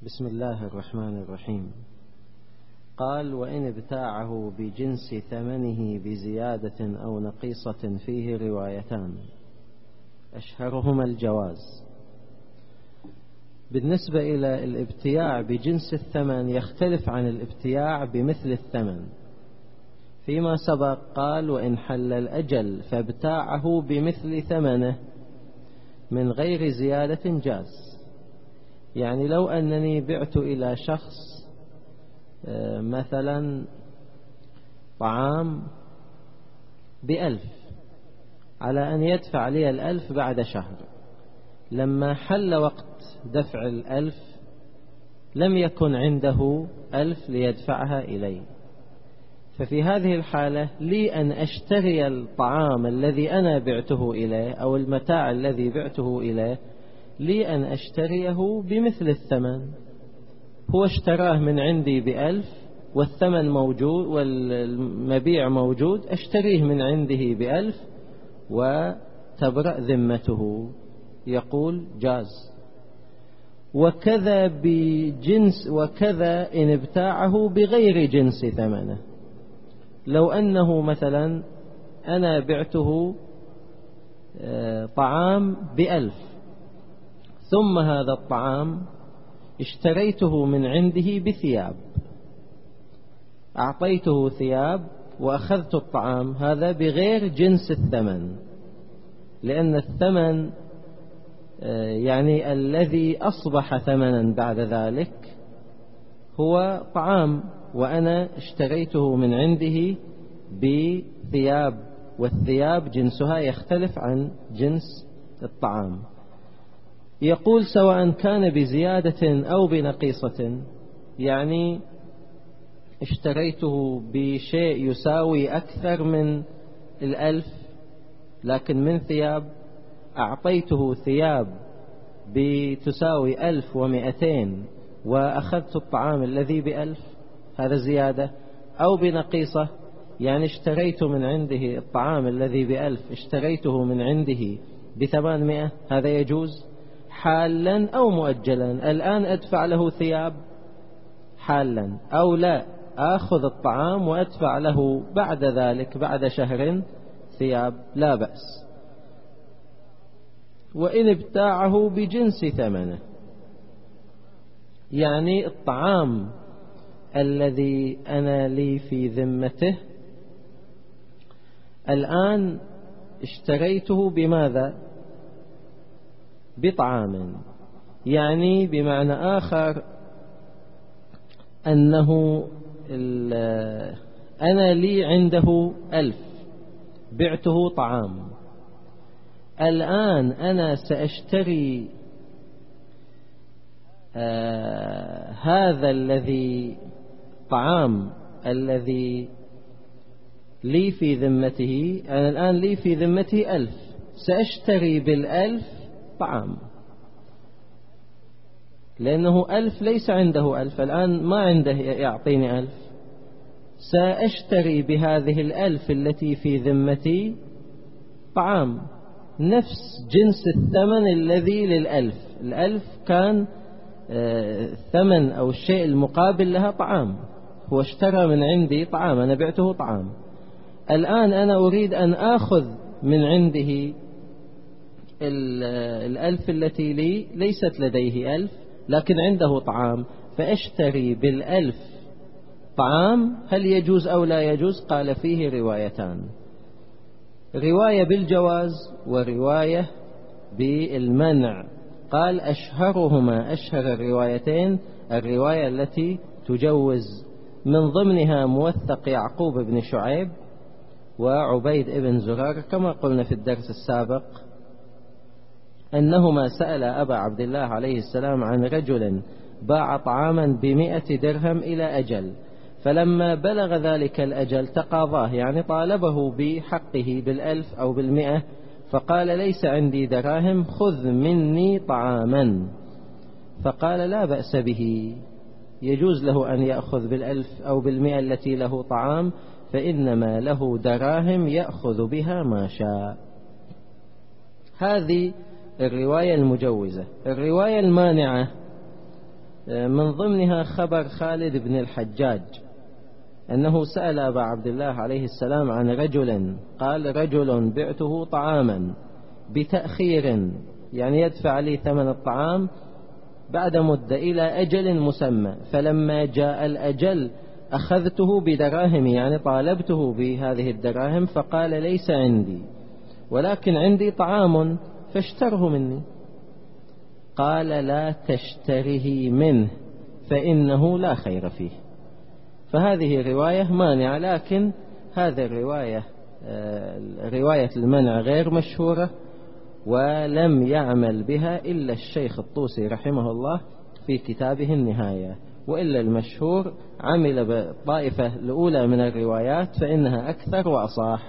بسم الله الرحمن الرحيم. قال: وإن ابتاعه بجنس ثمنه بزيادة أو نقيصة فيه روايتان، أشهرهما الجواز. بالنسبة إلى الابتياع بجنس الثمن يختلف عن الابتياع بمثل الثمن. فيما سبق قال: وإن حل الأجل فابتاعه بمثل ثمنه من غير زيادة جاز. يعني لو أنني بعت إلى شخص مثلا طعام ب1,000 على أن يدفع لي 1,000 بعد شهر، لما حل وقت دفع 1,000 لم يكن عنده 1,000 ليدفعها إلي، ففي هذه الحالة لي أن أشتري الطعام الذي أنا بعته إليه أو المتاع الذي بعته إليه، لي أن أشتريه بمثل الثمن. هو اشتراه من عندي ب1,000 والثمن موجود والمبيع موجود، أشتريه من عنده ب1,000 وتبرأ ذمته. يقول جاز. وكذا بجنس، وكذا إن ابتاعه بغير جنس ثمنه. لو أنه مثلا أنا بعته طعام ب1,000 ثم هذا الطعام اشتريته من عنده بثياب، أعطيته ثياب وأخذت الطعام، هذا بغير جنس الثمن، لأن الثمن يعني الذي أصبح ثمنا بعد ذلك هو طعام، وأنا اشتريته من عنده بثياب، والثياب جنسها يختلف عن جنس الطعام. يقول: سواء كان بزيادة أو بنقيصة، يعني اشتريته بشيء يساوي أكثر من 1,000 لكن من ثياب، أعطيته ثياب بتساوي 1,200 وأخذت الطعام الذي ب1,000، هذا زيادة. أو بنقيصة، يعني اشتريت من عنده الطعام الذي ب1,000 اشتريته من عنده ب800، هذا يجوز حالا أو مؤجلا. الآن أدفع له ثياب حالا، أو لا أخذ الطعام وأدفع له بعد ذلك بعد شهر ثياب، لا بأس. وإن ابتاعه بجنس ثمنه، يعني الطعام الذي أنا لي في ذمته الآن اشتريته بماذا؟ بطعام. يعني بمعنى آخر أنه أنا لي عنده 1,000 بعته طعام، الآن أنا سأشتري هذا الذي طعام الذي لي في ذمته، أنا الآن لي في ذمته 1,000، سأشتري بال1,000 طعام، لأنه 1,000 ليس عنده 1,000 الآن، ما عنده يعطيني 1,000، سأشتري بهذه 1,000 التي في ذمتي طعام نفس جنس الثمن الذي لل1,000. 1,000 كان ثمن أو الشيء المقابل لها طعام، هو اشترى من عندي طعام، أنا بعته طعام. الآن أنا أريد أن آخذ من عنده 1,000 التي لي، ليست لديه 1,000 لكن عنده طعام، فأشتري بال1,000 طعام. هل يجوز أو لا يجوز؟ قال: فيه روايتان، رواية بالجواز ورواية بالمنع. قال: أشهرهما، أشهر الروايتين الرواية التي تجوز، من ضمنها موثق يعقوب بن شعيب وعبيد بن زرار، كما قلنا في الدرس السابق أنهما سأل أبا عبد الله عليه السلام عن رجل باع طعاما ب100 درهم إلى أجل، فلما بلغ ذلك الأجل تقاضاه، يعني طالبه بحقه بال1,000 أو بال100، فقال: ليس عندي دراهم، خذ مني طعاما. فقال: لا بأس به، يجوز له أن يأخذ بال1,000 أو بال100 التي له طعام، فإنما له دراهم يأخذ بها ما شاء. هذه الرواية المجوزة. الرواية المانعة من ضمنها خبر خالد بن الحجاج أنه سأل أبا عبد الله عليه السلام عن رجل، قال: رجل بعته طعاما بتأخير، يعني يدفع لي ثمن الطعام بعد مدة إلى أجل مسمى، فلما جاء الأجل أخذته بدراهم، يعني طالبته بهذه الدراهم، فقال: ليس عندي ولكن عندي طعام فاشتره مني. قال: لا تشتره منه فإنه لا خير فيه. فهذه رواية مانعة، لكن هذه الرواية رواية المنع غير مشهورة، ولم يعمل بها إلا الشيخ الطوسي رحمه الله في كتابه النهاية، وإلا المشهور عمل بالطائفة الأولى من الروايات فإنها أكثر وأصح.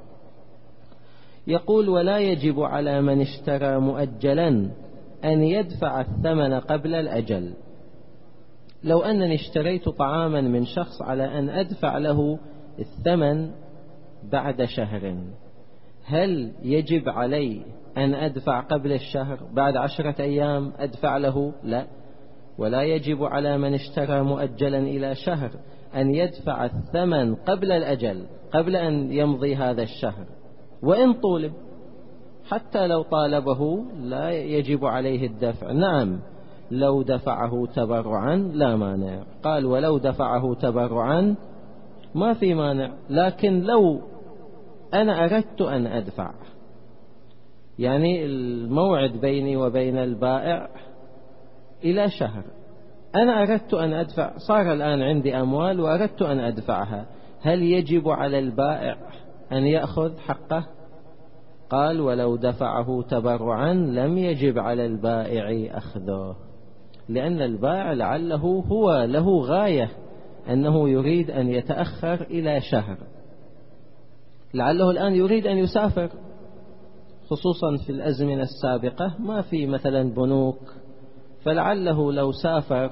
يقول: ولا يجب على من اشترى مؤجلا أن يدفع الثمن قبل الأجل. لو أنني اشتريت طعاما من شخص على أن أدفع له الثمن بعد شهر، هل يجب علي أن أدفع قبل الشهر؟ بعد 10 أيام أدفع له؟ لا. ولا يجب على من اشترى مؤجلا إلى شهر أن يدفع الثمن قبل الأجل، قبل أن يمضي هذا الشهر، وإن طولب. حتى لو طالبه لا يجب عليه الدفع. نعم، لو دفعه تبرعا لا مانع. قال: ولو دفعه تبرعا ما في مانع، لكن لو أنا أردت أن أدفع، يعني الموعد بيني وبين البائع إلى شهر، أنا أردت أن أدفع، صار الآن عندي أموال وأردت أن أدفعها، هل يجب على البائع أن يأخذ حقه؟ قال: ولو دفعه تبرعا لم يجب على البائع أخذه، لأن البائع لعله هو له غاية أنه يريد أن يتأخر إلى شهر، لعله الآن يريد أن يسافر، خصوصا في الأزمنة السابقة ما في مثلا بنوك، فلعله لو سافر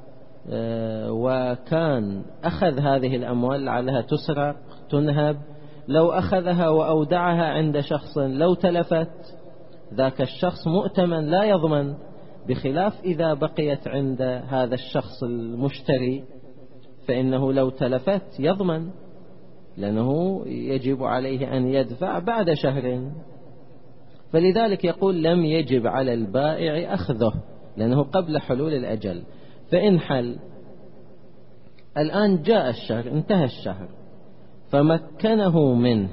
وكان أخذ هذه الأموال لعلها تسرق تنهب، لو أخذها وأودعها عند شخص لو تلفت ذاك الشخص مؤتمن لا يضمن، بخلاف إذا بقيت عند هذا الشخص المشتري فإنه لو تلفت يضمن، لأنه يجب عليه أن يدفع بعد شهر. فلذلك يقول: لم يجب على البائع أخذه، لأنه قبل حلول الأجل. فإن حل الآن جاء الشهر، انتهى الشهر، فمكنه منه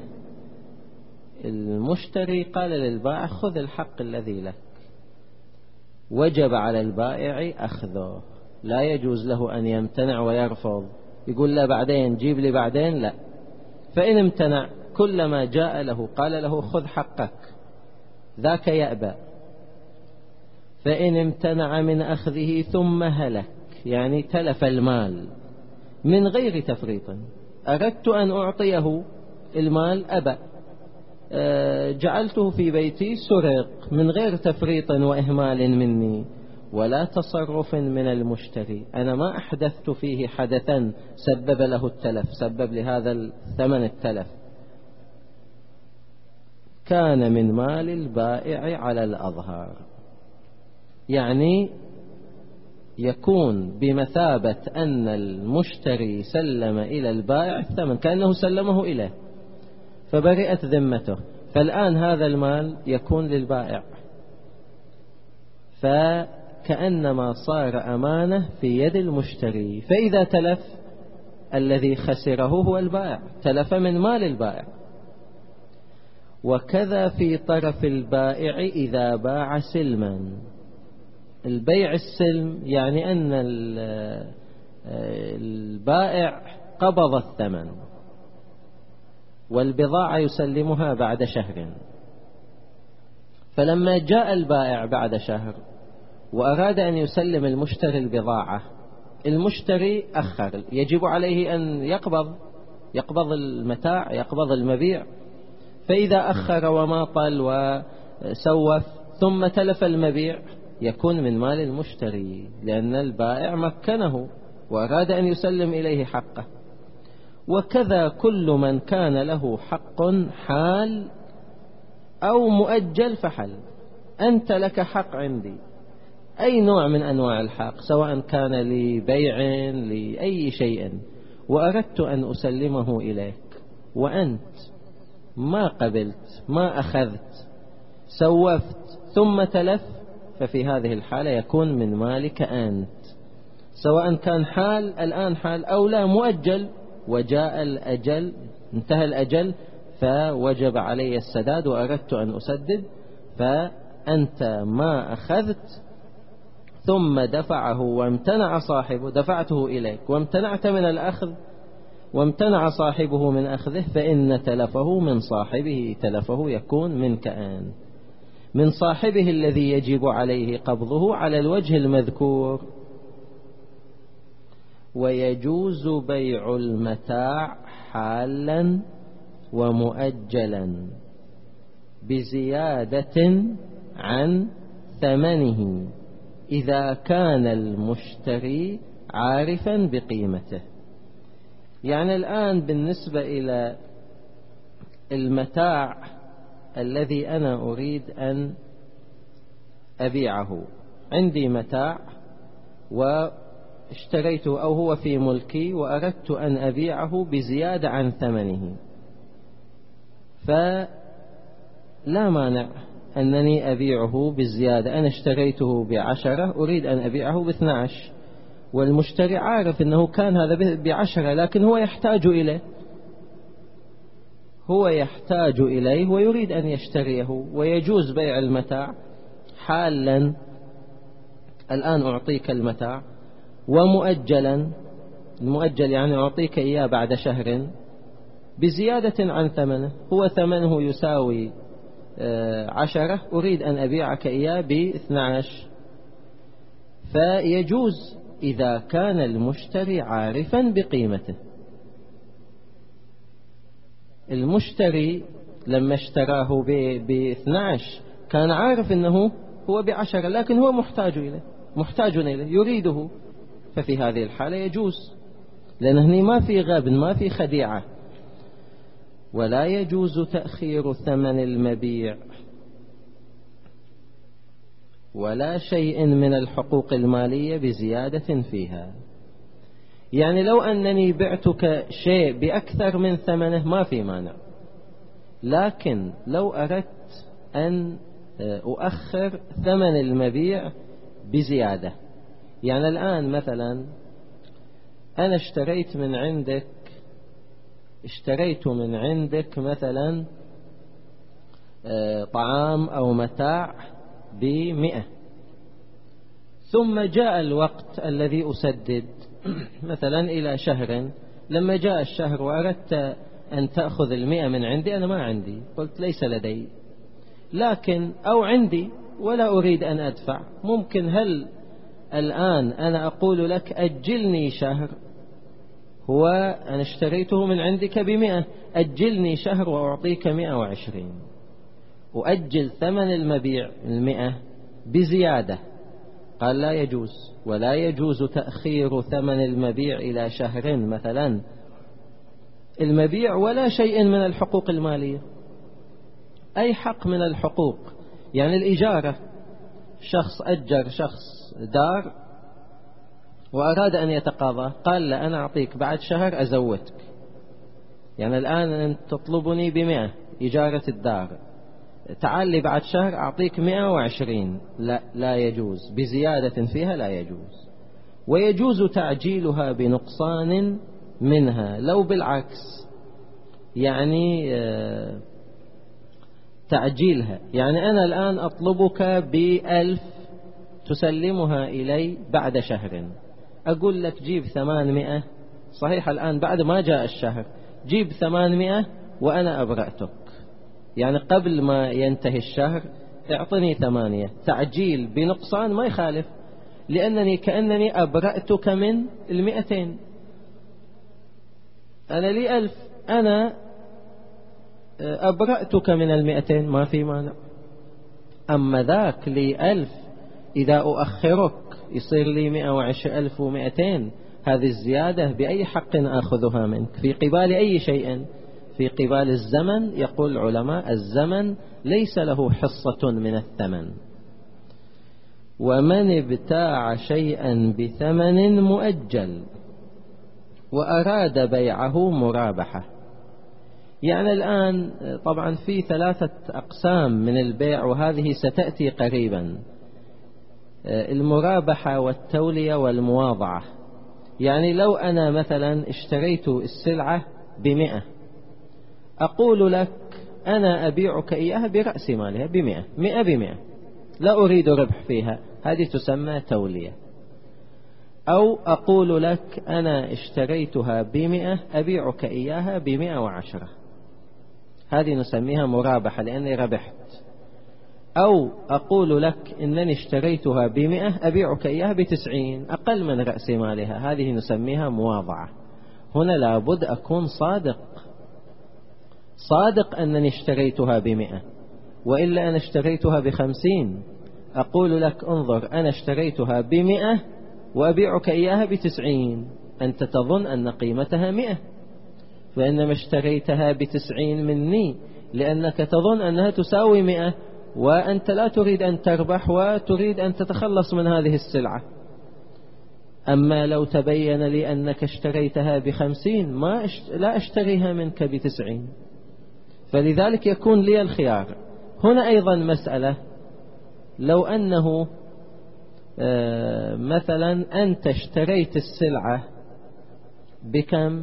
المشتري، قال للبائع: خذ الحق الذي لك، وجب على البائع أخذه، لا يجوز له أن يمتنع ويرفض، يقول: لا بعدين جيب لي بعدين، لا. فإن امتنع كلما جاء له قال له: خذ حقك، ذاك يأبى. فإن امتنع من أخذه ثم هلك، يعني تلف المال من غير تفريط، أردت أن أعطيه المال أبى، جعلته في بيتي سرق من غير تفريط وإهمال مني ولا تصرف من المشتري، أنا ما أحدثت فيه حدثا سبب له التلف، سبب لهذا الثمن التلف، كان من مال البائع على الأظهر، يعني يكون بمثابة أن المشتري سلم إلى البائع الثمن، كأنه سلمه إليه فبرئت ذمته، فالآن هذا المال يكون للبائع، فكأنما صار أمانة في يد المشتري، فإذا تلف الذي خسره هو البائع، تلف من مال البائع. وكذا في طرف البائع إذا باع سلما. البيع السلم يعني أن البائع قبض الثمن والبضاعة يسلمها بعد شهر، فلما جاء البائع بعد شهر وأراد أن يسلم المشتري البضاعة، المشتري أخر، يجب عليه أن يقبض المتاع، يقبض المبيع، فإذا أخر وماطل وسوف ثم تلف المبيع يكون من مال المشتري، لأن البائع مكنه وأراد أن يسلم إليه حقه. وكذا كل من كان له حق حال أو مؤجل فحل. أنت لك حق عندي، أي نوع من أنواع الحق، سواء كان لبيع لأي شيء، وأردت أن أسلمه إليك وأنت ما قبلت، ما أخذت، سوفت ثم تلف، ففي هذه الحالة يكون من مالك أنت، سواء كان حال الآن حال أو لا مؤجل، وجاء الأجل، انتهى الأجل فوجب علي السداد وأردت أن أسدد، فأنت ما أخذت ثم دفعه وامتنع صاحبه، دفعته إليك وامتنعت من الأخذ وامتنع صاحبه من أخذه، فإن تلفه من صاحبه، تلفه يكون منك أنت، من صاحبه الذي يجب عليه قبضه على الوجه المذكور. ويجوز بيع المتاع حالا ومؤجلا بزيادة عن ثمنه إذا كان المشتري عارفا بقيمته. يعني الآن بالنسبة إلى المتاع الذي أنا أريد أن أبيعه، عندي متاع واشتريته أو هو في ملكي وأردت أن أبيعه بزيادة عن ثمنه، فلا مانع أنني أبيعه بالزيادة. أنا اشتريته ب10 أريد أن أبيعه ب12، والمشتري عارف أنه كان هذا ب10 لكن هو يحتاج إليه، هو يحتاج إليه ويريد أن يشتريه، ويجوز بيع المتاع حالا، الآن أعطيك المتاع، ومؤجلا، المؤجل يعني أعطيك إياه بعد شهر بزيادة عن ثمنه، هو ثمنه يساوي 10 أريد أن أبيعك إياه ب12، فيجوز إذا كان المشتري عارفا بقيمته. المشتري لما اشتراه ب12 كان عارف أنه هو ب10 لكن هو محتاج إليه يريده، ففي هذه الحالة يجوز، لأن هنا ما في غبن ما في خديعة. ولا يجوز تأخير ثمن المبيع ولا شيء من الحقوق المالية بزيادة فيها. يعني لو أنني بعتك شيء بأكثر من ثمنه ما في مانع، لكن لو أردت أن أؤخر ثمن المبيع بزيادة، يعني الآن مثلا أنا اشتريت من عندك مثلا طعام أو متاع ب100، ثم جاء الوقت الذي أسدد مثلا إلى شهر، لما جاء الشهر وأردت أن تأخذ 100 من عندي، أنا ما عندي، قلت ليس لدي، لكن أو عندي ولا أريد أن أدفع، ممكن هل الآن أنا أقول لك أجلني شهر، هو أنا اشتريته من عندك ب100، أجلني شهر وأعطيك 120، أؤجل ثمن المبيع 100 بزيادة، قال لا يجوز. ولا يجوز تأخير ثمن المبيع إلى شهر مثلا، المبيع ولا شيء من الحقوق المالية، أي حق من الحقوق، يعني الإجارة، شخص أجر شخص دار وأراد أن يتقاضى، قال لا أنا أعطيك بعد شهر أزودك، يعني الآن أنت تطلبني ب100 إجارة الدار، تعال لي بعد شهر أعطيك 120، لا يجوز، بزيادة فيها لا يجوز. ويجوز تعجيلها بنقصان منها لو بالعكس، يعني تعجيلها، يعني أنا الآن أطلبك ب1000 تسلمها إلي بعد شهر، أقول لك جيب 800، صحيح الآن بعد ما جاء الشهر، جيب 800 وأنا أبرأتك، يعني قبل ما ينتهي الشهر اعطني 8، تعجيل بنقصان ما يخالف، لأنني كأنني أبرأتك من 200، أنا لي 1000، أنا أبرأتك من 200 ما في مانع. أما ذاك لي 1000 إذا أؤخرك يصير لي 100,200، هذه الزيادة بأي حق أخذها منك؟ في قبال أي شيء؟ في قبال الزمن. يقول العلماء الزمن ليس له حصة من الثمن. ومن ابتاع شيئا بثمن مؤجل وأراد بيعه مرابحة. يعني الآن طبعا في 3 أقسام من البيع، وهذه ستأتي قريبا: المرابحة والتولية والمواضعة. يعني لو أنا مثلا اشتريت السلعة ب100، أقول لك أنا أبيعك إياها برأس مالها ب100، 100 ب100، لا أريد ربح فيها، هذه تسمى تولية. أو أقول لك أنا اشتريتها ب100 أبيعك إياها ب110، هذه نسميها مرابحة لأني ربحت. أو أقول لك إنني اشتريتها ب100 أبيعك إياها ب90 أقل من رأس مالها، هذه نسميها مواضعة. هنا لابد أكون صادق أنني اشتريتها ب100، وإلا أنا اشتريتها ب50 أقول لك انظر أنا اشتريتها ب100 وأبيعك إياها ب90، أنت تظن أن قيمتها 100، فإنما اشتريتها ب90 مني لأنك تظن أنها تساوي 100، وأنت لا تريد أن تربح وتريد أن تتخلص من هذه السلعة. أما لو تبين لي أنك اشتريتها ب50 لا أشتريها منك ب90. فلذلك يكون لي الخيار. هنا أيضا مسألة: لو أنه مثلا أنت اشتريت السلعة بكم؟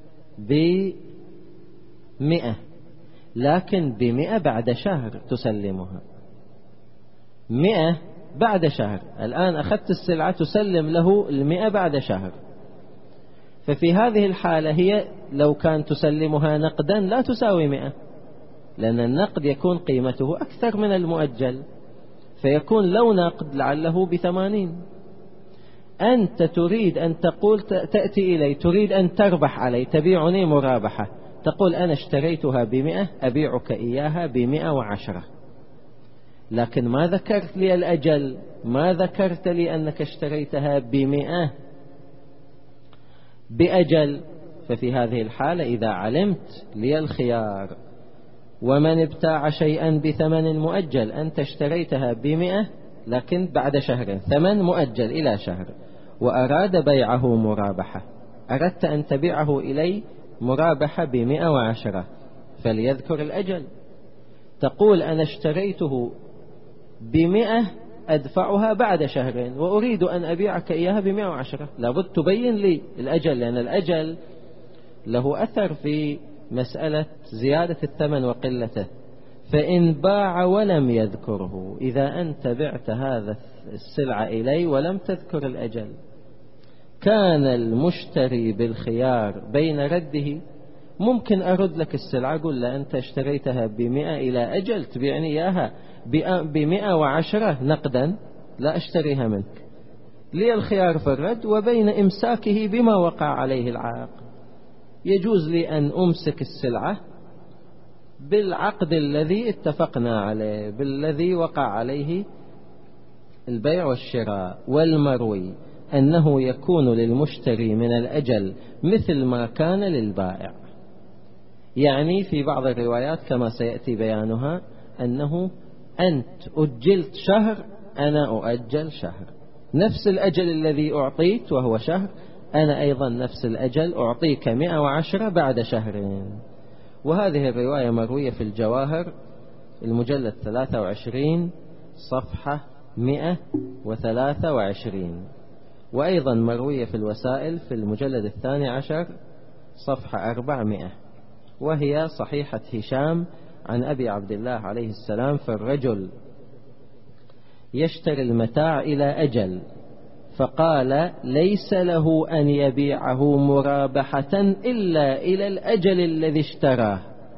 ب100، لكن ب100 بعد شهر تسلمها، 100 بعد شهر. الآن أخذت السلعة تسلم له 100 بعد شهر. ففي هذه الحالة هي لو كان تسلمها نقدا لا تساوي 100، لأن النقد يكون قيمته أكثر من المؤجل، فيكون لو نقد لعله ب80. أنت تريد أن تقول تأتي إلي تريد أن تربح علي، تبيعني مرابحة، تقول أنا اشتريتها ب100 أبيعك إياها ب110، لكن ما ذكرت لي الأجل، ما ذكرت لي أنك اشتريتها ب100 بأجل. ففي هذه الحالة إذا علمت لي الخيار: ومن ابتاع شيئا بثمن مؤجل، أنت اشتريتها ب100 لكن بعد شهر، ثمن مؤجل إلى شهر، وأراد بيعه مرابحة، أردت أن تبيعه إلي مرابحة ب110، فليذكر الأجل. تقول أنا اشتريته ب100 أدفعها بعد شهرين وأريد أن أبيعك إياها ب110، لابد تبين لي الأجل، لأن الأجل له أثر في مسألة زيادة الثمن وقلته. فإن باع ولم يذكره، إذا أنت بعت هذا السلعة إلي ولم تذكر الأجل، كان المشتري بالخيار بين رده. ممكن أرد لك السلعة، أقول له أنت اشتريتها ب100 إلى أجل، تبيعني إياها ب110 نقدا، لا أشتريها منك. لي الخيار في الرد وبين إمساكه بما وقع عليه العقد. يجوز لي أن أمسك السلعة بالعقد الذي اتفقنا عليه، بالذي وقع عليه البيع والشراء. والمروي أنه يكون للمشتري من الأجل مثل ما كان للبائع. يعني في بعض الروايات كما سيأتي بيانها أنه أنت أجلت شهر، أنا أؤجل شهر، نفس الأجل الذي أعطيت وهو شهر، أنا أيضا نفس الأجل أعطيك 110 بعد شهرين. وهذه الرواية مروية في الجواهر المجلد 23 صفحة 123، وأيضا مروية في الوسائل في المجلد 12 صفحة 400، وهي صحيحة هشام عن أبي عبد الله عليه السلام في الرجل يشتري المتاع إلى أجل، فقال ليس له أن يبيعه مرابحة إلا إلى الأجل الذي اشتراه.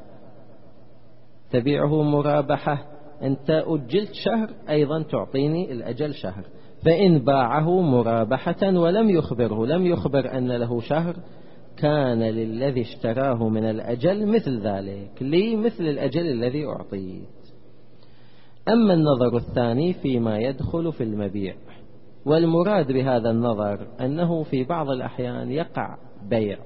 تبيعه مرابحة، أنت أجلت شهر، أيضا تعطيني الأجل شهر. فإن باعه مرابحة ولم يخبره، لم يخبر أن له شهر، كان للذي اشتراه من الأجل مثل ذلك، لي مثل الأجل الذي أعطيت. أما النظر الثاني فيما يدخل في المبيع، والمراد بهذا النظر أنه في بعض الأحيان يقع بيع.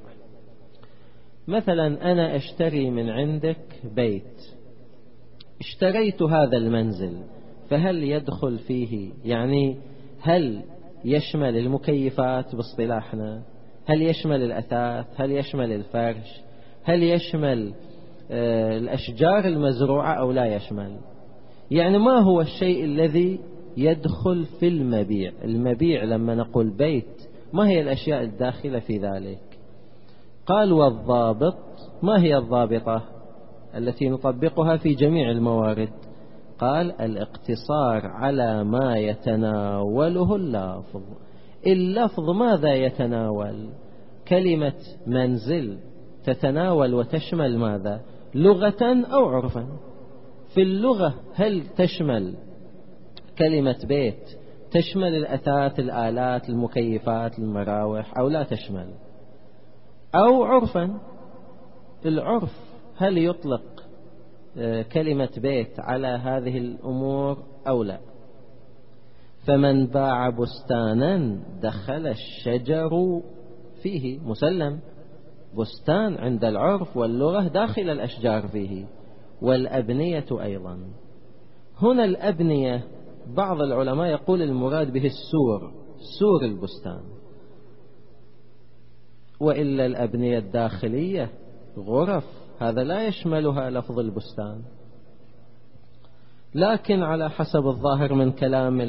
مثلا أنا أشتري من عندك بيت، اشتريت هذا المنزل، فهل يدخل فيه يعني هل يشمل المكيفات باصطلاحنا؟ هل يشمل الأثاث؟ هل يشمل الفرش؟ هل يشمل الأشجار المزروعة أو لا يشمل؟ يعني ما هو الشيء الذي يدخل في المبيع؟ المبيع لما نقول بيت ما هي الأشياء الداخلة في ذلك؟ قال والضابط. ما هي الضابطة التي نطبقها في جميع الموارد؟ قال الاقتصار على ما يتناوله اللفظ. اللفظ ماذا يتناول؟ كلمة منزل تتناول وتشمل ماذا؟ لغة أو عرفا؟ في اللغة هل تشمل كلمة بيت تشمل الأثاث، الآلات، المكيفات، المراوح أو لا تشمل؟ أو عرفا، العرف هل يطلق كلمة بيت على هذه الأمور أو لا؟ فمن باع بستانا دخل الشجر فيه، مسلم، بستان عند العرف واللغة داخل الأشجار فيه، والأبنية أيضا. هنا الأبنية بعض العلماء يقول المراد به السور، سور البستان، وإلا الأبنية الداخلية غرف هذا لا يشملها لفظ البستان. لكن على حسب الظاهر من كلام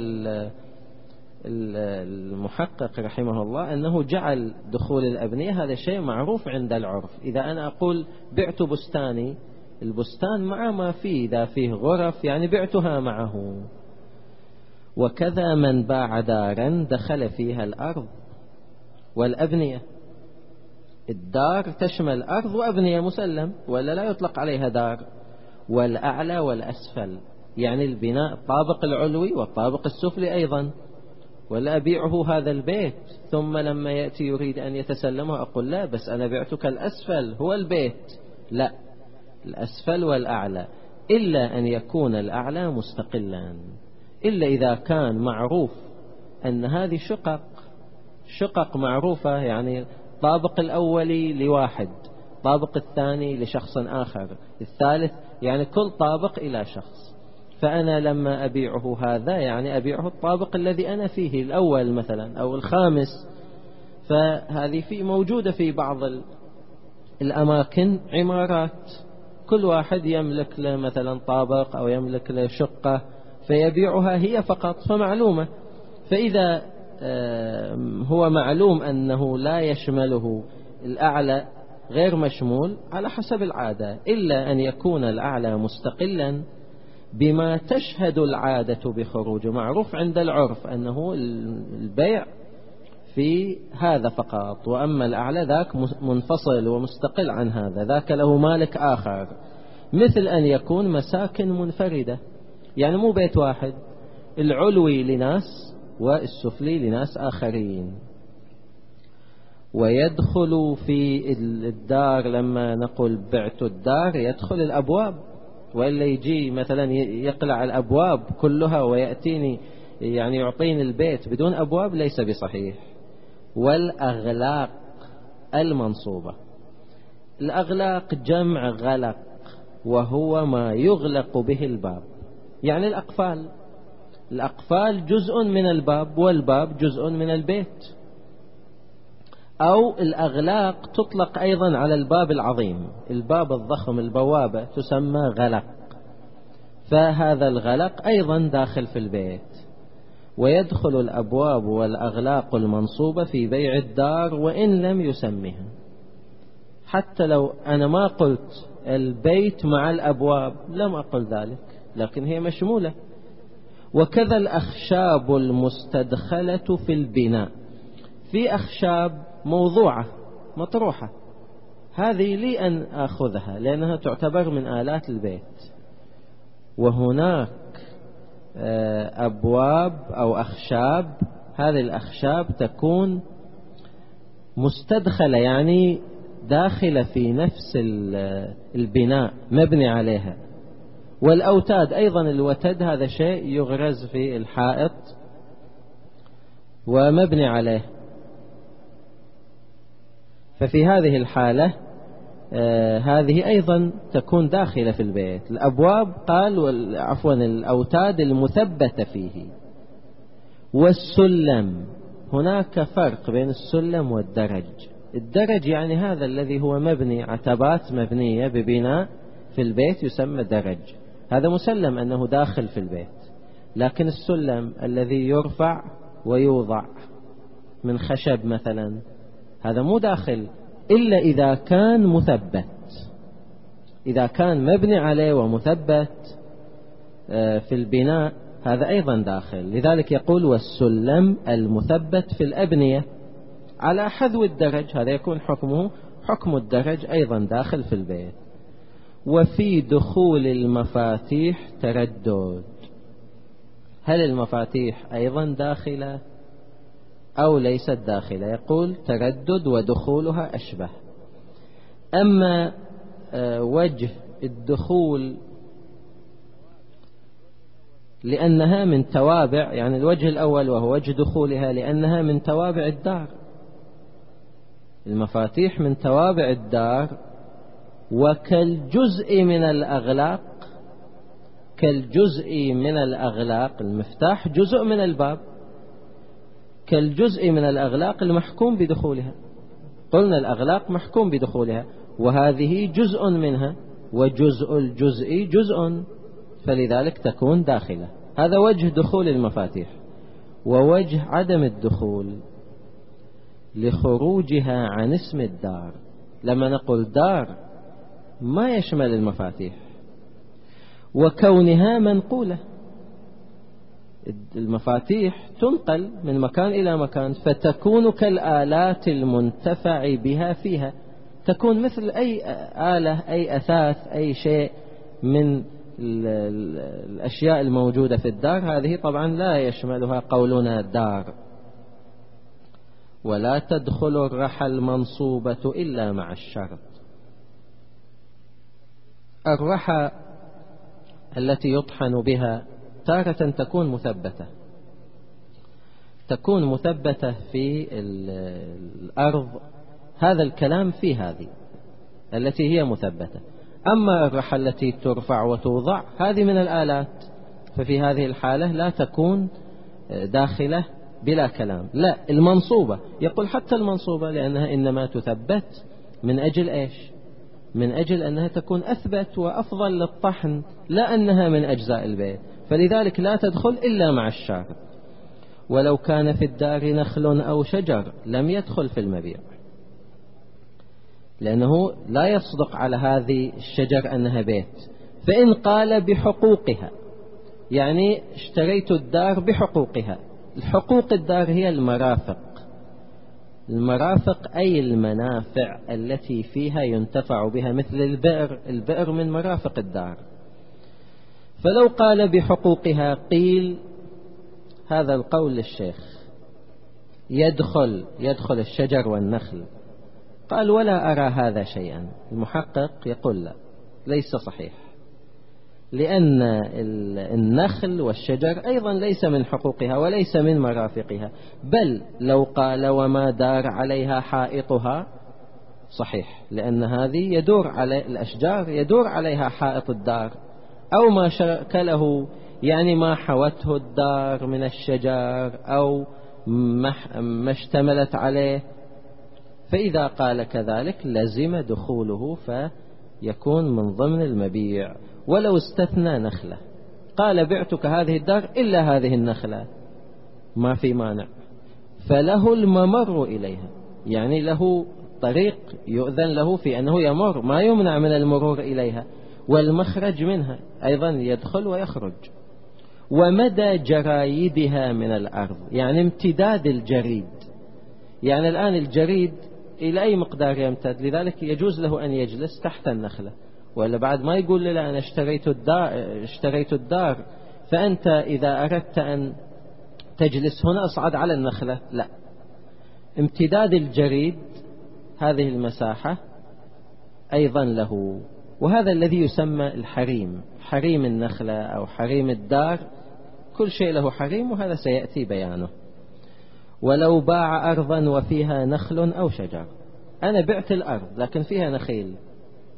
المحقق رحمه الله أنه جعل دخول الأبنية هذا شيء معروف عند العرف. إذا أنا أقول بعت بستاني، البستان مع ما فيه، إذا فيه غرف يعني بعتها معه. وكذا من باع دارا دخل فيها الأرض والأبنية. الدار تشمل أرض وأبنية، مسلم، ولا لا يطلق عليها دار. والأعلى والأسفل يعني البناء، الطابق العلوي والطابق السفلي أيضا. ولا أبيعه هذا البيت ثم لما يأتي يريد أن يتسلمه أقول لا بس أنا بعتك الأسفل هو البيت، لا، الأسفل والأعلى، إلا أن يكون الأعلى مستقلا، إلا إذا كان معروف أن هذه شقق معروفة، يعني الطابق الأولي لواحد، الطابق الثاني لشخص آخر، الثالث، يعني كل طابق إلى شخص. فأنا لما أبيعه هذا يعني أبيعه الطابق الذي أنا فيه، الأول مثلا أو الخامس. فهذه موجودة في بعض الأماكن عمارات، كل واحد يملك له مثلا طابق أو يملك له شقة فيبيعها هي فقط، فمعلومة. فإذا هو معلوم أنه لا يشمله الأعلى غير مشمول على حسب العادة، إلا أن يكون الأعلى مستقلا بما تشهد العادة بخروجه. معروف عند العرف أنه البيع في هذا فقط، وأما الأعلى ذاك منفصل ومستقل عن هذا، ذاك له مالك آخر. مثل أن يكون مساكن منفردة، يعني مو بيت واحد، العلوي لناس والسفلي لناس آخرين. ويدخل في الدار لما نقول بعت الدار يدخل الأبواب، وإلا يجي مثلا يقلع الأبواب كلها ويأتيني يعني يعطيني البيت بدون أبواب، ليس بصحيح. والأغلاق المنصوبة، الأغلاق جمع غلق، وهو ما يغلق به الباب، يعني الأقفال جزء من الباب، والباب جزء من البيت. أو الأغلاق تطلق أيضا على الباب العظيم، الباب الضخم، البوابة تسمى غلق، فهذا الغلق أيضا داخل في البيت. ويدخل الأبواب والأغلاق المنصوبة في بيع الدار وإن لم يسمها، حتى لو أنا ما قلت البيت مع الأبواب، لم أقل ذلك، لكن هي مشمولة. وكذا الأخشاب المستدخلة في البناء، في أخشاب موضوعة مطروحة، هذه لي أن أخذها لأنها تعتبر من آلات البيت. وهناك أبواب أو أخشاب، هذه الأخشاب تكون مستدخلة يعني داخلة في نفس البناء مبني عليها. والأوتاد أيضا، الوتد هذا شيء يغرز في الحائط ومبني عليه. ففي هذه الحالة هذه أيضا تكون داخلة في البيت. الأبواب قال الأوتاد المثبتة فيه. والسلم، هناك فرق بين السلم والدرج. الدرج يعني هذا الذي هو مبني عتبات مبنية ببناء في البيت يسمى درج، هذا مسلم أنه داخل في البيت. لكن السلم الذي يرفع ويوضع من خشب مثلا هذا مو داخل إلا إذا كان مثبت، إذا كان مبني عليه ومثبت في البناء هذا أيضا داخل. لذلك يقول والسلم المثبت في الأبنية على حذو الدرج، هذا يكون حكمه حكم الدرج أيضا داخل في البيت. وفي دخول المفاتيح تردد، هل المفاتيح أيضا داخلة أو ليست داخلة؟ يقول تردد ودخولها أشبه. أما وجه الدخول لأنها من توابع، يعني الوجه الأول وهو وجه دخولها لأنها من توابع الدار، المفاتيح من توابع الدار. وكالجزء من الأغلاق، كالجزء من الأغلاق، المفتاح جزء من الباب، كالجزء من الأغلاق المحكوم بدخولها. قلنا الأغلاق محكوم بدخولها وهذه جزء منها، وجزء الجزء جزء، فلذلك تكون داخلة. هذا وجه دخول المفاتيح. ووجه عدم الدخول لخروجها عن اسم الدار. لما نقول دار ما يشمل المفاتيح، وكونها منقولة، المفاتيح تنقل من مكان إلى مكان، فتكون كالآلات المنتفع بها فيها، تكون مثل أي آلة، أي أثاث، أي شيء من الأشياء الموجودة في الدار. هذه طبعا لا يشملها قولنا دار. ولا تدخل الرحى المنصوبة إلا مع الشرط. الرحى التي يطحن بها تارة تكون مثبتة، تكون مثبتة في الأرض، هذا الكلام في هذه التي هي مثبتة. أما الرحى التي ترفع وتوضع هذه من الآلات، ففي هذه الحالة لا تكون داخلة بلا كلام. لا، المنصوبة، يقول حتى المنصوبة لأنها إنما تثبت من أجل إيش؟ من أجل أنها تكون أثبت وأفضل للطحن، لا أنها من أجزاء البيت، فلذلك لا تدخل إلا مع الشارط. ولو كان في الدار نخل أو شجر لم يدخل في المبيع، لأنه لا يصدق على هذه الشجر أنها بيت. فإن قال بحقوقها، يعني اشتريت الدار بحقوقها. الحقوق الدار هي المرافق، المرافق أي المنافع التي فيها ينتفع بها، مثل البئر، البئر من مرافق الدار. فلو قال بحقوقها قيل هذا القول للشيخ يدخل الشجر والنخل. قال ولا أرى هذا شيئا. المحقق يقول لا، ليس صحيح، لأن النخل والشجر أيضا ليس من حقوقها وليس من مرافقها. بل لو قال وما دار عليها حائطها صحيح، لأن هذه يدور على الأشجار، يدور عليها حائط الدار، أو ما شكله، يعني ما حوته الدار من الشجر أو ما اشتملت عليه. فإذا قال كذلك لزم دخوله فيكون من ضمن المبيع. ولو استثنى نخلة، قال بعتك هذه الدار إلا هذه النخلة، ما في مانع، فله الممر إليها، يعني له طريق يؤذن له في أنه يمر، ما يمنع من المرور إليها، والمخرج منها أيضا يدخل ويخرج. ومدى جرايدها من الأرض، يعني امتداد الجريد، يعني الآن الجريد إلى أي مقدار يمتد، لذلك يجوز له أن يجلس تحت النخلة، ولا بعد ما يقول لي أنا اشتريت الدار فأنت إذا أردت أن تجلس هنا أصعد على النخلة، لا، امتداد الجريد هذه المساحة أيضا له. وهذا الذي يسمى الحريم، حريم النخلة أو حريم الدار، كل شيء له حريم، وهذا سيأتي بيانه. ولو باع أرضا وفيها نخل أو شجر، أنا بعت الأرض لكن فيها نخيل،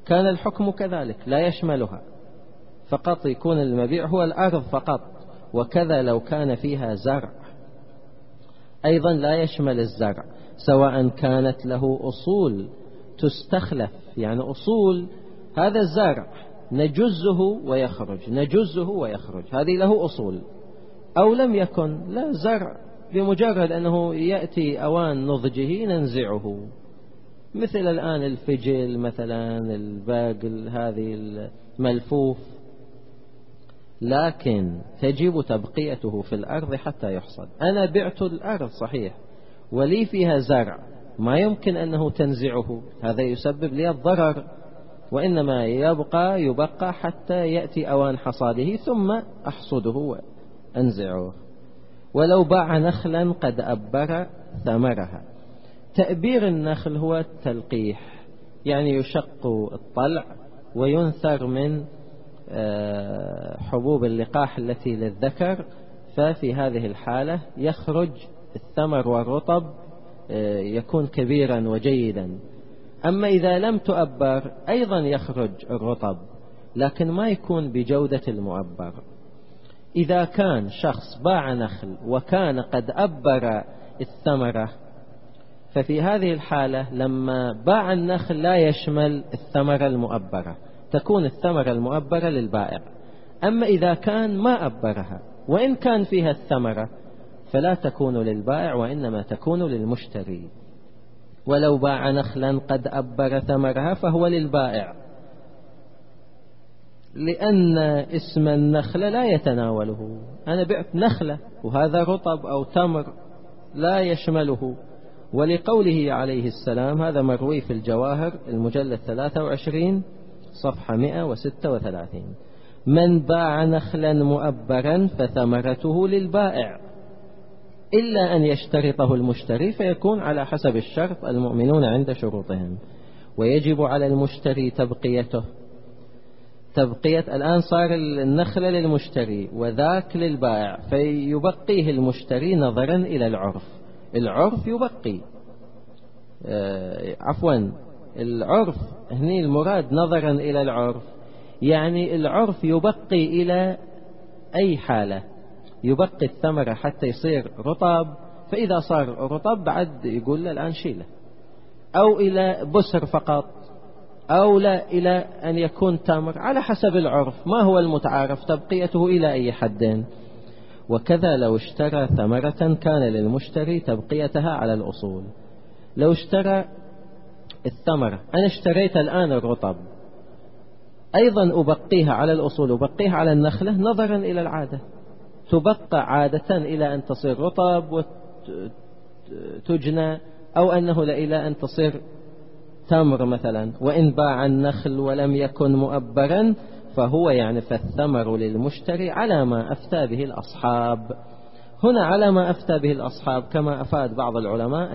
كان الحكم كذلك لا يشملها، فقط يكون المبيع هو الأرض فقط. وكذا لو كان فيها زرع أيضا لا يشمل الزرع، سواء كانت له أصول تستخلف، يعني أصول هذا الزرع نجزه ويخرج، نجزه ويخرج، هذه له أصول، أو لم يكن لا زرع، بمجرد أنه يأتي أوان نضجه ننزعه، مثل الآن الفجل مثلا، الباقل، هذه الملفوف، لكن تجب تبقيته في الأرض حتى يحصد. أنا بعت الأرض صحيح ولي فيها زرع، ما يمكن أنه تنزعه، هذا يسبب لي الضرر، وإنما يبقى حتى يأتي أوان حصاده ثم أحصده وأنزعه. ولو باع نخلا قد أبر ثمرها. تأبير النخل هو التلقيح، يعني يشق الطلع وينثر من حبوب اللقاح التي للذكر، ففي هذه الحالة يخرج الثمر والرطب يكون كبيرا وجيدا. أما إذا لم تؤبر أيضا يخرج الرطب، لكن ما يكون بجودة المؤبر. إذا كان شخص باع نخل وكان قد أبر الثمرة، ففي هذه الحالة لما باع النخل لا يشمل الثمرة المؤبرة، تكون الثمرة المؤبرة للبائع. أما إذا كان ما أبرها وإن كان فيها الثمرة فلا تكون للبائع وإنما تكون للمشتري. ولو باع نخلا قد أبر ثمرها فهو للبائع، لأن اسم النخلة لا يتناوله. أنا بعت نخلة وهذا رطب أو تمر لا يشمله. ولقوله عليه السلام، هذا مروي في الجواهر المجلد 23 صفحة 136: من باع نخلا مؤبرا فثمرته للبائع إلا أن يشترطه المشتري، فيكون على حسب الشرط، المؤمنون عند شروطهم، ويجب على المشتري تبقيته. الآن صار النخل للمشتري وذاك للبائع، فيبقيه المشتري نظرا إلى العرف يبقي، العرف هني المراد نظرا إلى العرف، يعني العرف يبقي إلى أي حالة، يبقي الثمرة حتى يصير رطب، فإذا صار رطب بعد يقول له الآن شيله، أو إلى بسر فقط، أو لا إلى أن يكون تمر، على حسب العرف ما هو المتعارف تبقيته إلى أي حد. وكذا لو اشترى ثمرة كان للمشتري تبقيتها على الأصول. لو اشترى الثمرة، أنا اشتريت الآن الرطب، أيضا أبقيها على الأصول، أبقيها على النخلة نظرا إلى العادة، تبقى عادة إلى أن تصير رطب وتجنى، أو أنه إلى أن تصير تمر مثلا. وإن باع النخل ولم يكن مؤبرا فهو فالثمر للمشتري على ما أفتى به الأصحاب. هنا على ما أفتى به الأصحاب، كما أفاد بعض العلماء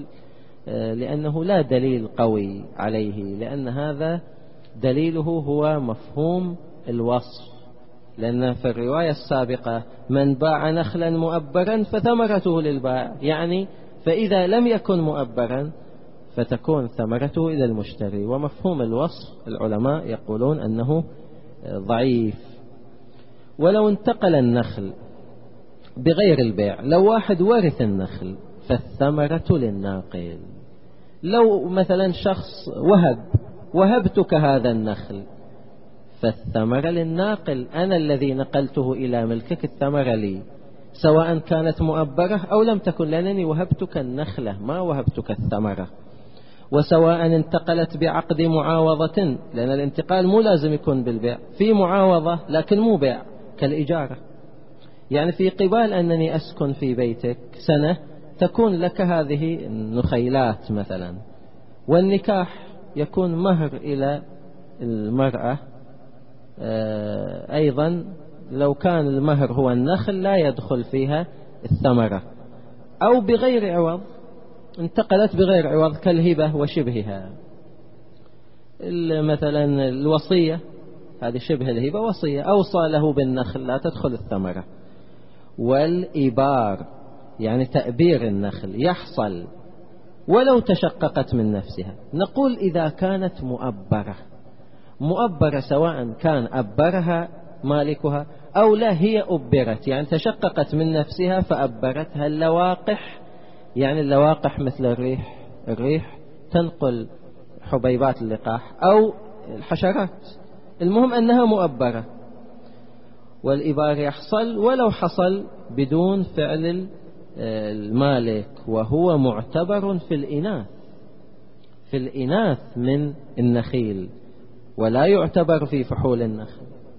لأنه لا دليل قوي عليه، لأن هذا دليله هو مفهوم الوصف، لأن في الرواية السابقة من باع نخلا مؤبرا فثمرته للبائع، فإذا لم يكن مؤبرا فتكون ثمرته إلى المشتري. ومفهوم الوصف العلماء يقولون أنه ضعيف. ولو انتقل النخل بغير البيع، لو واحد ورث النخل فالثمرة للناقل. لو مثلا شخص وهبتك هذا النخل فالثمرة للناقل، أنا الذي نقلته إلى ملكك، الثمرة لي، سواء كانت مؤبرة أو لم تكن، لأنني وهبتك النخلة ما وهبتك الثمرة. وسواء انتقلت بعقد معاوضة، لأن الانتقال مو لازم يكون بالبيع، في معاوضة لكن مو بيع كالإجارة، في قبال أنني أسكن في بيتك سنة تكون لك هذه النخيلات مثلا، والنكاح يكون مهر إلى المرأة. أيضا لو كان المهر هو النخل لا يدخل فيها الثمرة. أو بغير عوض، انتقلت بغير عوض كالهبة وشبهها، مثلا الوصية، هذه شبه الهبة وصية، أوصى له بالنخل لا تدخل الثمرة. والإبار تأبير النخل يحصل ولو تشققت من نفسها. نقول إذا كانت مؤبرة، مؤبرة سواء كان أبرها مالكها أو لا هي أبرت، يعني تشققت من نفسها فأبرتها اللواقح، يعني اللواقح مثل الريح تنقل حبيبات اللقاح أو الحشرات، المهم أنها مؤبرة. والإبار يحصل ولو حصل بدون فعل المالك، وهو معتبر في الإناث من النخيل، ولا يعتبر في فحول النخل.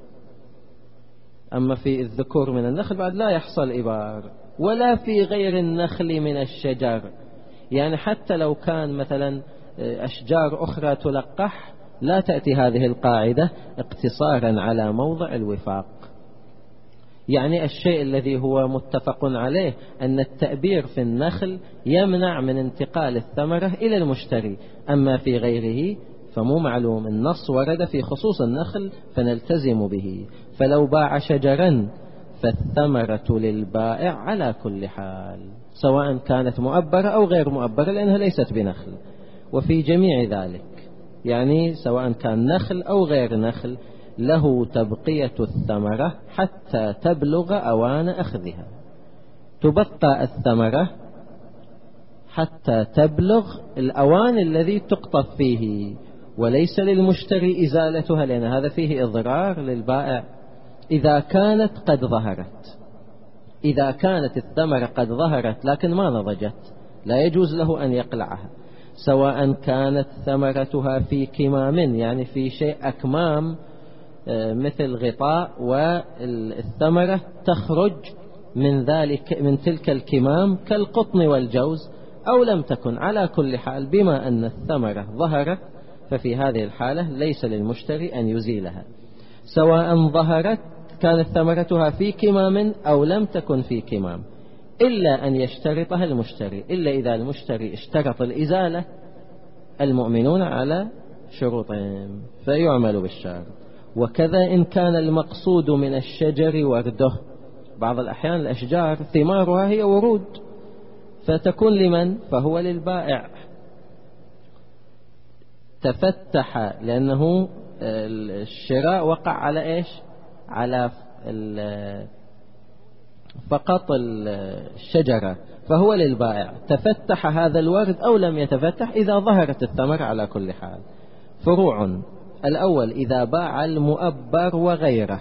أما في الذكور من النخل بعد لا يحصل إبار، ولا في غير النخل من الشجر، يعني حتى لو كان مثلا أشجار أخرى تلقح لا تأتي هذه القاعدة اقتصارا على موضع الوفاق. يعني الشيء الذي هو متفق عليه أن التأبير في النخل يمنع من انتقال الثمرة إلى المشتري، أما في غيره فمو معلوم. النص ورد في خصوص النخل فنلتزم به، فلو باع شجرا فالثمرة للبائع على كل حال، سواء كانت مؤبرة أو غير مؤبرة، لأنها ليست بنخل. وفي جميع ذلك يعني سواء كان نخل أو غير نخل له تبقية الثمرة حتى تبلغ أوان أخذها، تبقى الثمرة حتى تبلغ الأوان الذي تقطف فيه، وليس للمشتري إزالتها، لأن هذا فيه إضرار للبائع. إذا كانت قد ظهرت، إذا كانت الثمرة قد ظهرت لكن ما نضجت لا يجوز له أن يقلعها، سواء كانت ثمرتها في كمام، يعني في شيء أكمام مثل غطاء والثمرة تخرج من تلك الكمام كالقطن والجوز، أو لم تكن، على كل حال بما أن الثمرة ظهرت ففي هذه الحالة ليس للمشتري أن يزيلها، سواء ظهرت كانت ثمرتها في كمام أو لم تكن في كمام، إلا أن يشترطها المشتري، إلا إذا المشتري اشترط الإزالة المؤمنون على شروطهم فيعمل بالشرط. وكذا إن كان المقصود من الشجر ورده، بعض الأحيان الأشجار ثمارها هي ورود فتكون لمن؟ فهو للبائع. تفتح لأنه الشراء وقع على إيش؟ على فقط الشجرة، فهو للبائع. تفتح هذا الورد أو لم يتفتح إذا ظهرت الثمرة على كل حال. فروع: الأول إذا باع المؤبر وغيره،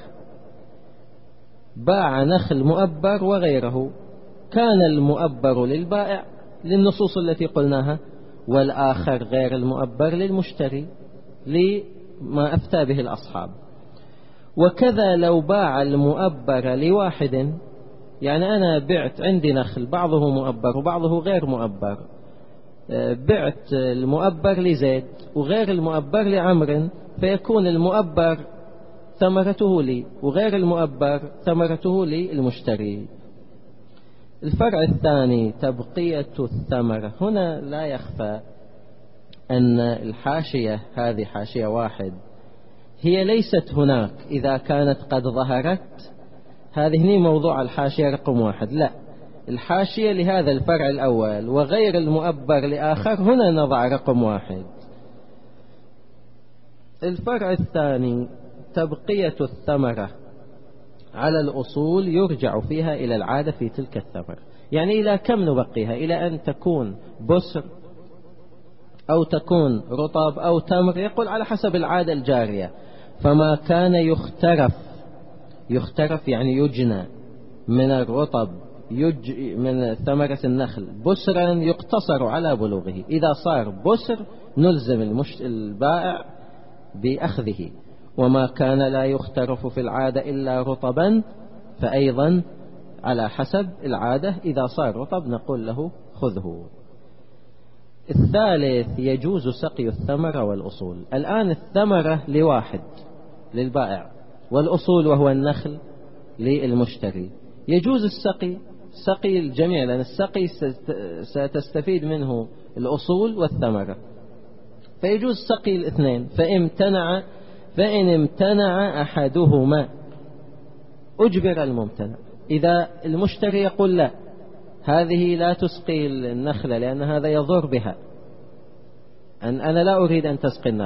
باع نخل مؤبر وغيره، كان المؤبر للبائع للنصوص التي قلناها، والآخر غير المؤبر للمشتري لما أفتى به الأصحاب. وكذا لو باع المؤبر لواحد، يعني أنا بعت عندي نخل بعضه مؤبر وبعضه غير مؤبر، بعت المؤبر لزيد وغير المؤبر لعمر، فيكون المؤبر ثمرته لي وغير المؤبر ثمرته للمشتري. الفرع الثاني تبقية الثمرة. هنا لا يخفى أن الحاشية هذه حاشية واحد، هي ليست هناك إذا كانت قد ظهرت، هذه موضوع الحاشية رقم 1، لا، الحاشية لهذا الفرع الأول وغير المؤبر لآخر، هنا نضع رقم 1. الفرع الثاني تبقية الثمرة على الأصول، يرجع فيها إلى العادة في تلك الثمرة، يعني إلى كم نبقيها؟ إلى أن تكون بسر أو تكون رطب أو تمر، يقول على حسب العادة الجارية. فما كان يخترف يعني يجنى من الرطب، من ثمرة النخل بسرا يقتصر على بلوغه، إذا صار بسر نلزم البائع بأخذه. وما كان لا يخترف في العادة إلا رطبا، فأيضا على حسب العادة إذا صار رطب نقول له خذه. الثالث يجوز سقي الثمرة والأصول. الآن الثمرة لواحد للبائع، والأصول وهو النخل للمشتري، يجوز سقي الجميع، لأن السقي ستستفيد منه الأصول والثمرة، فيجوز سقي الاثنين. فإن امتنع أحدهما أجبر الممتنع. إذا المشتري يقول لا، هذه لا تسقي النخلة لأن هذا يضر بها، أنا لا أريد أن تسقي النخلة،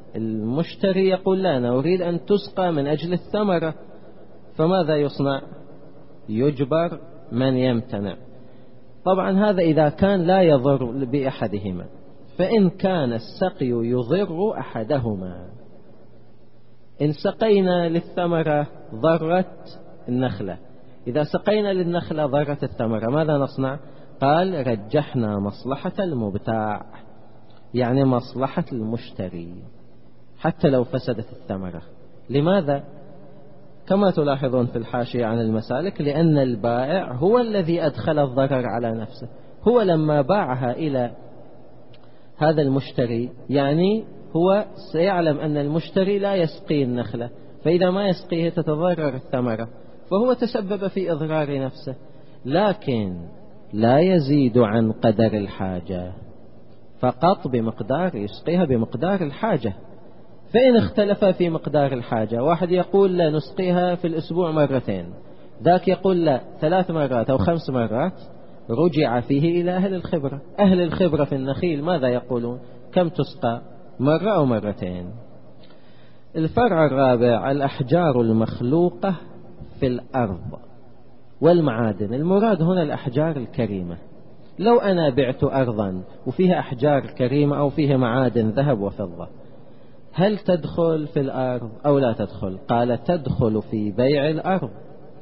المشتري يقول لا، أنا أريد أن تسقى من أجل الثمرة، فماذا يصنع؟ يجبر من يمتنع. طبعا هذا إذا كان لا يضر بأحدهما. فإن كان السقي يضر أحدهما، إن سقينا للثمرة ضرت النخلة، إذا سقينا للنخلة ضرت الثمرة، ماذا نصنع؟ قال رجحنا مصلحة المبتاع، يعني مصلحة المشتري حتى لو فسدت الثمرة. لماذا؟ كما تلاحظون في الحاشية عن المسالك، لأن البائع هو الذي أدخل الضرر على نفسه. هو لما باعها إلى هذا المشتري يعني هو سيعلم أن المشتري لا يسقي النخلة، فإذا ما يسقيه تتضرر الثمرة، فهو تسبب في إضرار نفسه، لكن لا يزيد عن قدر الحاجة، فقط بمقدار يسقيها بمقدار الحاجة. فإن اختلف في مقدار الحاجة، واحد يقول لا نسقيها في الأسبوع مرتين، ذاك يقول لا 3 مرات أو 5 مرات، رجع فيه إلى أهل الخبرة. أهل الخبرة في النخيل ماذا يقولون؟ كم تسقى، مرة أو مرتين؟ الفرع الرابع الأحجار المخلوقة في الأرض والمعادن. المراد هنا الأحجار الكريمة. لو أنا بعت أرضا وفيها أحجار كريمة أو فيها معادن ذهب وفضة، هل تدخل في الأرض أو لا تدخل؟ قال تدخل في بيع الأرض،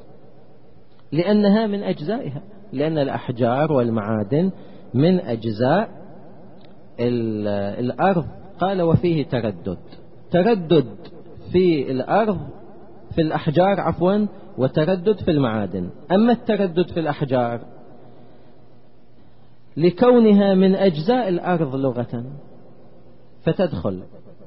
لأنها من أجزائها، لأن الأحجار والمعادن من أجزاء الأرض. قال وفيه تردد في الأرض، في الأحجار عفوا، وتردد في المعادن. أما التردد في الأحجار لكونها من أجزاء الأرض لغة فتدخل.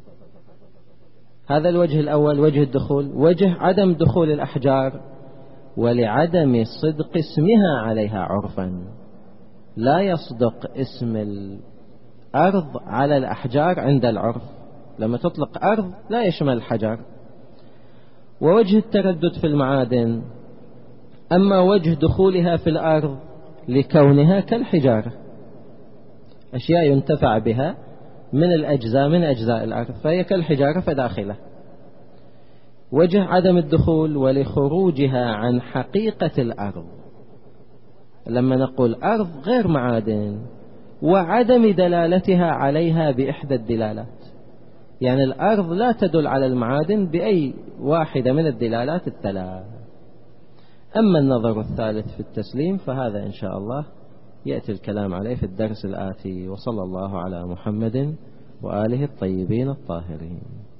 هذا الوجه الأول، وجه الدخول. وجه عدم دخول الأحجار ولعدم صدق اسمها عليها عرفا، لا يصدق اسم الأرض على الأحجار عند العرف، لما تطلق أرض لا يشمل الحجر. ووجه التردد في المعادن، أما وجه دخولها في الأرض لكونها كالحجارة، أشياء ينتفع بها من الأجزاء من أجزاء الأرض، فهي كالحجارة فداخلة. وجه عدم الدخول ولخروجها عن حقيقة الأرض، لما نقول أرض غير معادن، وعدم دلالتها عليها بإحدى الدلالات، يعني الأرض لا تدل على المعادن بأي واحدة من الدلالات الثلاث. أما النظر الثالث في التسليم فهذا إن شاء الله يأتي الكلام عليه في الدرس الآتي. وصلى الله على محمد وآله الطيبين الطاهرين.